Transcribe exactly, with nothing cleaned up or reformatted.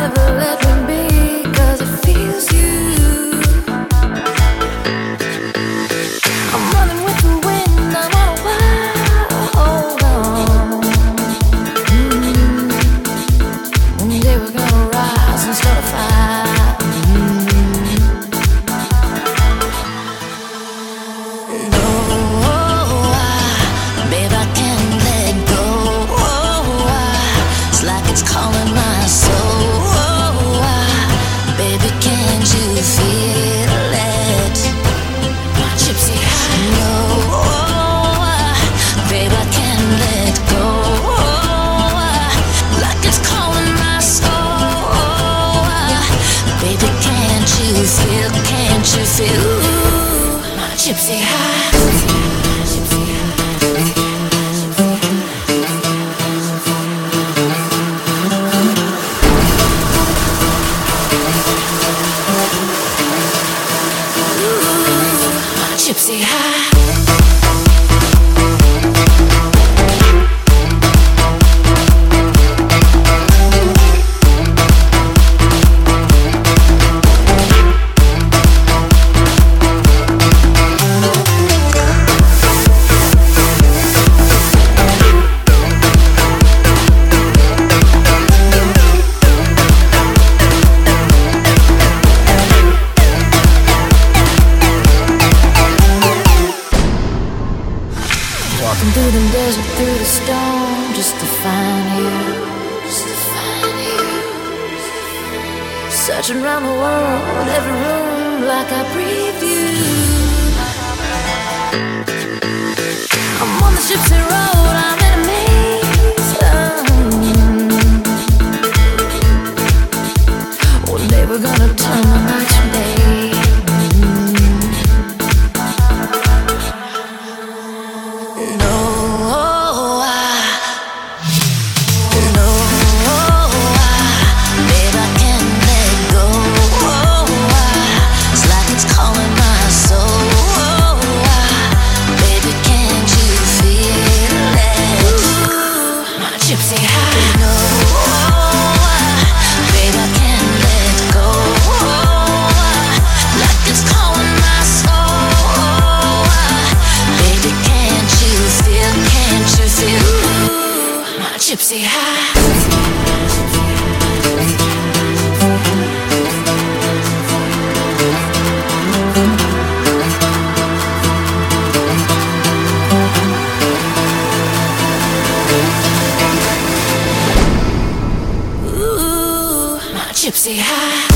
never let me be, 'cause it feels you. I'm running with the wind, I'm on a wild, hold on. Mm. One day we're gonna rise and start a fire. Mm. No, I, babe, I can't let go. It's like it's calling my soul. Baby, can't you feel it? My gypsy high. No, babe, I can't let go. Like it's calling my soul. Baby, can't you feel? Can't you feel? My gypsy high. Gypsy high. Walking through the desert, through the storm, just to find you, just to find you. Searching around the world, every room, like I breathe you. I'm on the gypsy road, I'm in a maze. Oh, one day we're gonna turn the night to day. Gypsy high. No, babe, I can't let go. Like it's calling my soul. Baby, can't you feel? Can't you feel? My gypsy high. Gypsy high.